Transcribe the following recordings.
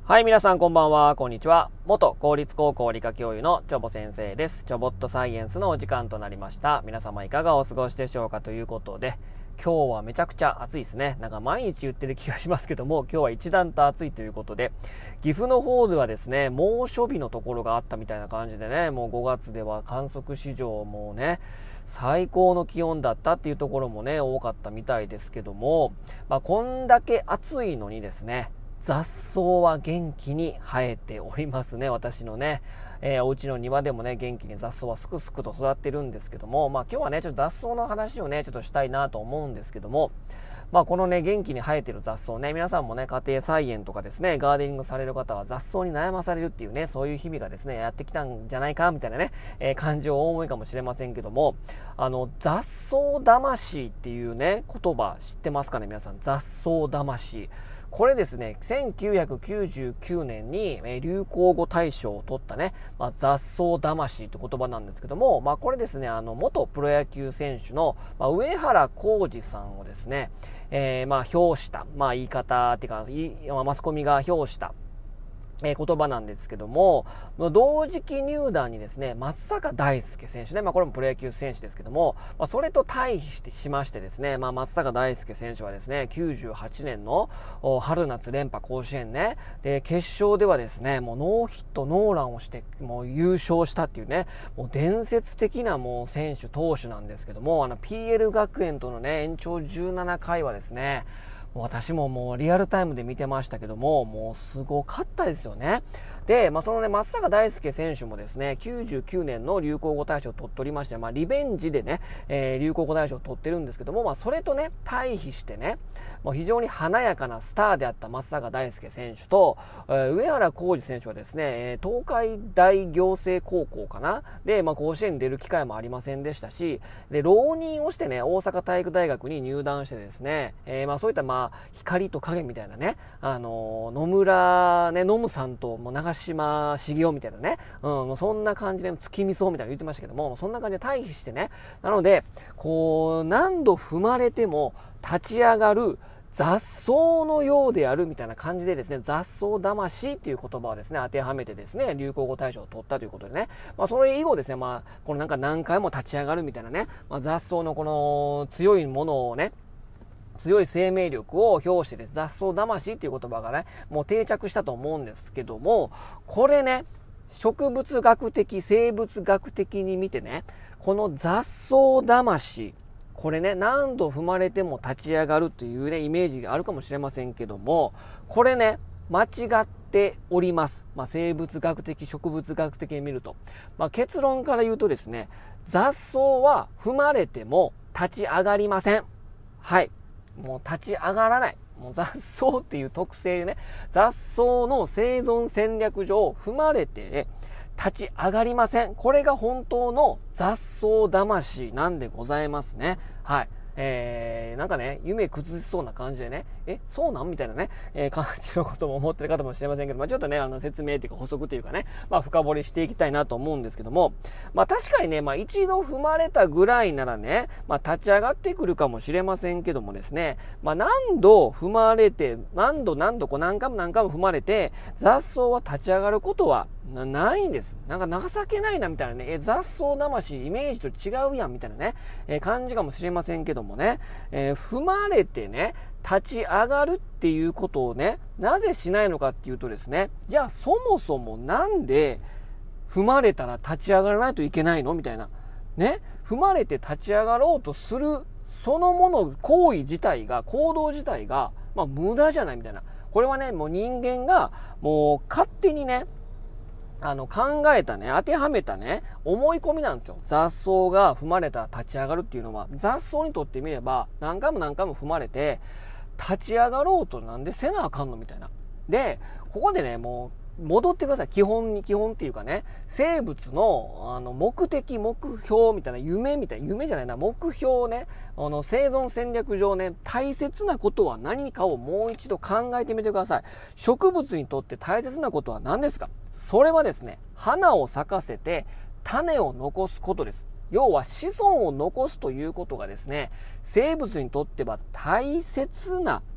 はい、皆さんこんばんは、こんにちは。元公立高校理科教諭のチョボ先生です。チョボットサイエンスのお時間となりました。皆様いかがお過ごしでしょうかということで、今日はめちゃくちゃ暑いですね。なんか毎日言ってる気がしますけども、今日は一段と暑いということで、岐阜の方ではですね、猛暑日のところがあったみたいな感じでね、もう5月では観測史上もうね、最高の気温だったっていうところもね、多かったみたいですけども、こんだけ暑いのにですね、雑草は元気に生えておりますね。私のね、お家の庭でもね、元気に雑草はすくすくと育ってるんですけども、今日はね、ちょっと雑草の話をね、ちょっとしたいなと思うんですけども、このね、元気に生えてる雑草ね、皆さんもね、家庭菜園とかですね、ガーデニングされる方は雑草に悩まされるっていうね、そういう日々がですね、やってきたんじゃないか、みたいなね、感じをお思いかもしれませんけども、雑草魂っていうね、言葉知ってますかね、皆さん。雑草魂。これですね、1999年に流行語大賞を取ったね、雑草魂って言葉なんですけども、これですね、元プロ野球選手の、上原浩二さんをですね、評した、言い方っていうか、マスコミが評した、言葉なんですけども、同時期入団にですね、松坂大輔選手ね、これもプロ野球選手ですけども、それと対比しましてですね、松坂大輔選手はですね、98年の春夏連覇甲子園ね、で、決勝ではですね、もうノーヒットノーランをして、もう優勝したっていうね、もう伝説的なもう選手、投手なんですけども、PL 学園とのね、延長17回はですね、私ももうリアルタイムで見てましたけども、もうすごかったですよね。で、そのね、松坂大輔選手もですね、99年の流行語大賞を取っておりまして、リベンジでね、流行語大賞を取ってるんですけども、それとね、対比してね、もう非常に華やかなスターであった松坂大輔選手と、上原浩二選手はですね、東海大行政高校かなで、甲子園に出る機会もありませんでしたし、で、浪人をしてね、大阪体育大学に入団してですね、そういった光と影みたいなね、野村ね、ノムさんともう長島茂雄みたいなね、もうそんな感じで月見草みたいな言ってましたけども、そんな感じで対比してね、なので、こう、何度踏まれても立ち上がる雑草のようであるみたいな感じでですね、雑草魂っていう言葉をですね、当てはめてですね、流行語大賞を取ったということでね、それ以後ですね、このなんか何回も立ち上がるみたいなね、雑草のこの強いものをね、強い生命力を表してです、雑草魂っていう言葉がね、もう定着したと思うんですけども、これね、植物学的、生物学的に見てね、この雑草魂、これね、何度踏まれても立ち上がるというね、イメージがあるかもしれませんけども、これね、間違っております。生物学的、植物学的に見ると。結論から言うとですね、雑草は踏まれても立ち上がりません。はい。もう立ち上がらない。もう雑草っていう特性でね、雑草の生存戦略上踏まれて立ち上がりません。これが本当の雑草魂なんでございますね。はい。なんかね、夢崩しそうな感じでね、そうなんみたいなね、感じのことも思ってる方もしれませんけど、ちょっとね、説明というか補足というかね、深掘りしていきたいなと思うんですけども、確かにね、一度踏まれたぐらいならね、立ち上がってくるかもしれませんけどもですね、何度踏まれて、何回も踏まれて、雑草は立ち上がることはないんです。なんか情けないなみたいなね、雑草魂イメージと違うやんみたいなね、感じかもしれませんけどもね、踏まれてね、立ち上がるっていうことをね、なぜしないのかっていうとですね、じゃあそもそもなんで踏まれたら立ち上がらないといけないのみたいな。ね、踏まれて立ち上がろうとするそのもの、行動自体が、無駄じゃないみたいな。これはね、もう人間がもう勝手にね、考えたね、当てはめたね、思い込みなんですよ。雑草が踏まれたら立ち上がるっていうのは、雑草にとってみれば、何回も踏まれて、立ち上がろうとなんでせなあかんのみたいな。で、ここでね、もう、戻ってください。基本っていうかね、生物の、目的、目標みたいな、夢じゃないな、目標ね、生存戦略上ね、大切なことは何かをもう一度考えてみてください。植物にとって大切なことは何ですか？それはですね、花を咲かせて種を残すことです。要は子孫を残すということがですね、生物にとっては大切な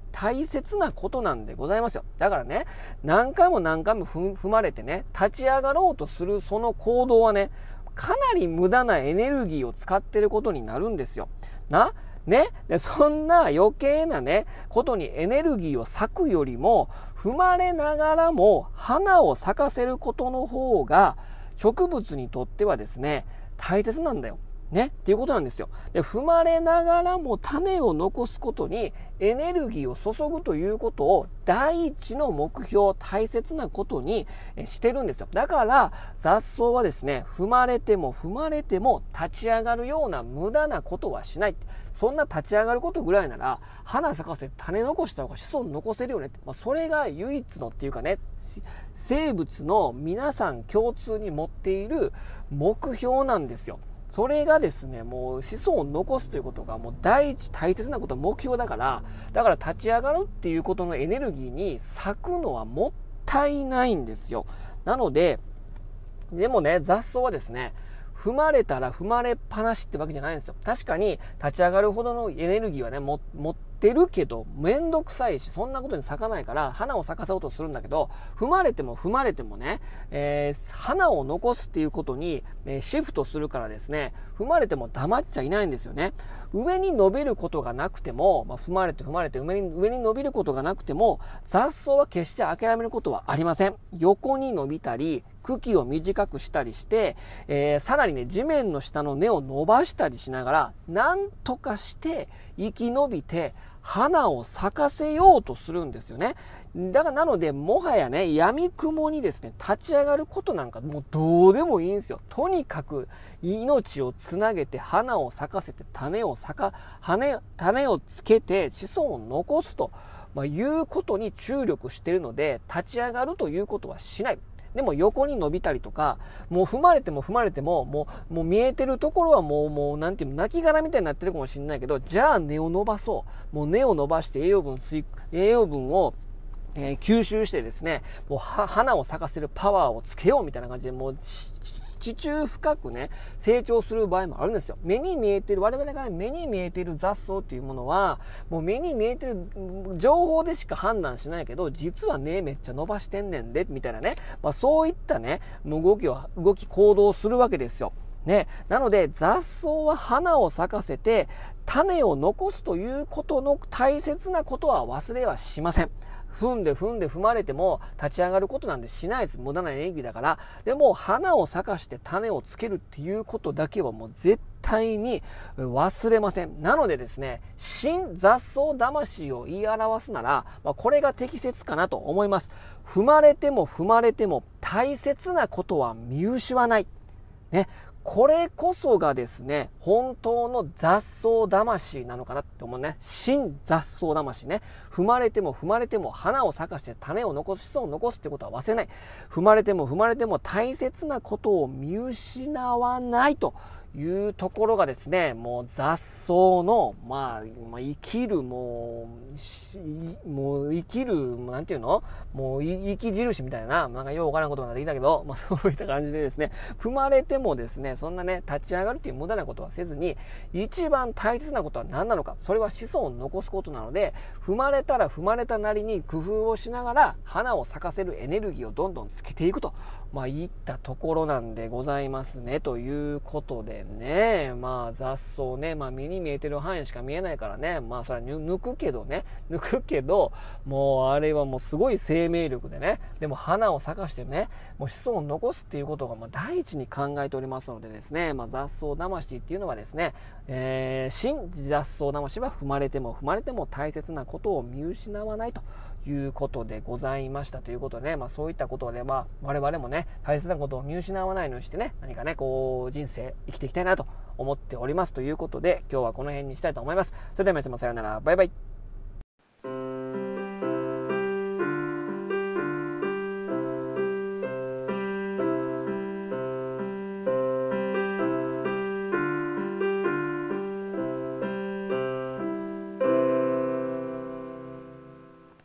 大切なことなんでございますよ。だからね、何回も何回も踏まれてね、立ち上がろうとするその行動はね、かなり無駄なエネルギーを使ってることになるんですよ。で、そんな余計なね、ことにエネルギーを割くよりも、踏まれながらも花を咲かせることの方が、植物にとってはですね、大切なんだよ。っていうことなんですよ。で、踏まれながらも種を残すことにエネルギーを注ぐということを第一の目標、大切なことにしてるんですよ。だから雑草はですね、踏まれても立ち上がるような無駄なことはしない。そんな立ち上がることぐらいなら花咲かせ種残した方が子孫残せるよねって、それが唯一のっていうかね、生物の皆さん共通に持っている目標なんですよ。それがですね、もう子孫を残すということがもう第一大切なこと、目標だから立ち上がるっていうことのエネルギーに割くのはもったいないんですよ。なので、でもね、雑草はですね、踏まれたら踏まれっぱなしってわけじゃないんですよ。確かに立ち上がるほどのエネルギーはね、持ってるけど、めんどくさいし、そんなことに咲かないから、花を咲かせようとするんだけど、踏まれてもね、花を残すっていうことに、シフトするからですね、踏まれても黙っちゃいないんですよね。上に伸びることがなくても、踏まれて上に伸びることがなくても、雑草は決して諦めることはありません。横に伸びたり、茎を短くしたりして、さらにね、地面の下の根を伸ばしたりしながら、なんとかして生き延びて花を咲かせようとするんですよね。だからなので、もはやね、闇雲にですね、立ち上がることなんかもうどうでもいいんですよ。とにかく命をつなげて花を咲かせて種をつけて子孫を残すと、いうことに注力しているので、立ち上がるということはしない。でも横に伸びたりとか、もう踏まれてももう見えてるところはもうなんていうの、亡骸みたいになってるかもしれないけど、じゃあ根を伸ばそう。もう根を伸ばして栄養分を吸収してですね、もう花を咲かせるパワーをつけようみたいな感じで、もう地中深くね、成長する場合もあるんですよ。我々が目に見えている雑草っていうものは、もう目に見えてる情報でしか判断しないけど、実はね、めっちゃ伸ばしてんねんで、みたいなね。そういったね、行動するわけですよ。なので雑草は花を咲かせて種を残すということの大切なことは忘れはしません。踏まれても立ち上がることなんてしないです。無駄なエネルギーだから。でも花を咲かして種をつけるっていうことだけはもう絶対に忘れません。なのでですね、新雑草魂を言い表すなら、これが適切かなと思います。踏まれても大切なことは見失わない。これこそがですね、本当の雑草魂なのかなって思うね。新雑草魂ね。踏まれても花を咲かして種を残す、子孫を残すってことは忘れない。踏まれても大切なことを見失わないというところがですね、もう雑草の、生きる、なんていうの？もう生き印みたいな、なんかようわからんことなんでいいんだけど、そういった感じでですね、踏まれてもですね、そんなね、立ち上がるっていう無駄なことはせずに、一番大切なことは何なのか、それは子孫を残すことなので、踏まれたら踏まれたなりに工夫をしながら、花を咲かせるエネルギーをどんどんつけていくと、いったところなんでございますね、ということでね、雑草ね、目に見えてる範囲しか見えないからね、それは抜くけど、もうあれはもうすごい生命力でね、でも花を咲かしてね、もう子孫を残すっていうことが第一に考えておりますのでですね、雑草魂っていうのはですね、新雑草魂は踏まれても大切なことを見失わないということでございましたということでね、そういったことで我々もね、大切なことを見失わないようにしてね、何かね、人生生きていきたいなと思っておりますということで、今日はこの辺にしたいと思います。それでは皆様さようなら、バイバイ。